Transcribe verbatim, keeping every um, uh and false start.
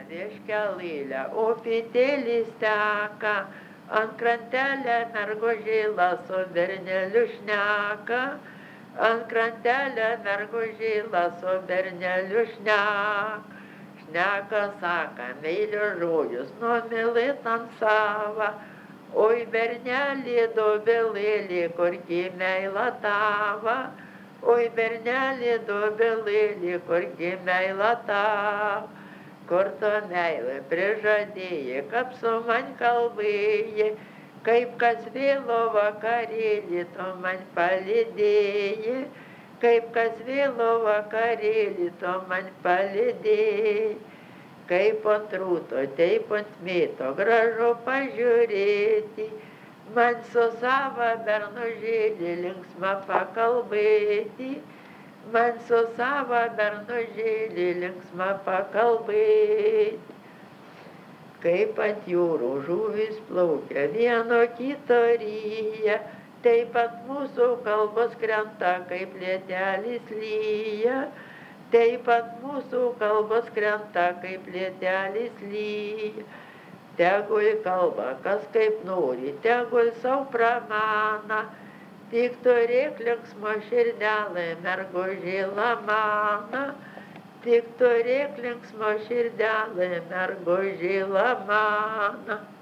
Reiškia lylę, upitėlis teka, ant krantelę mergo žila su berneliu šneka, ant krantelę mergo žila su berneliu šneka. Šneka saka, meilio žodžius, numilėt ant sava, oi bernelį dobelėlį, kurgi meilą tava, oi bernelį dobelėlį, kurgi meilą tava. Kur tu meilė prižadėjai, kaip su man kalbėjai, kaip kas vėlo vakarėlį tu man palydėjai, kaip kas vėlo vakarėlį tu man palydėjai, kaip ant rūto, taip ant mėto gražu pažiūrėti, man su sava bernužėlį linksma pakalbėti, man su sava bernužėlį linksma pakalbėti. Kaip ant jūrų žuvis plaukia vieno kito ryja, taip ant mūsų kalbos krenta, kaip lietelis lyja, taip ant mūsų kalbos krenta, kaip lietelis lyja. Tegul kalba, kas kaip nori, tegul sau pramana, tik turėk linksmo širdelę, mergo žila mana, tik turėk linksmo širdelę, mergo žila mana.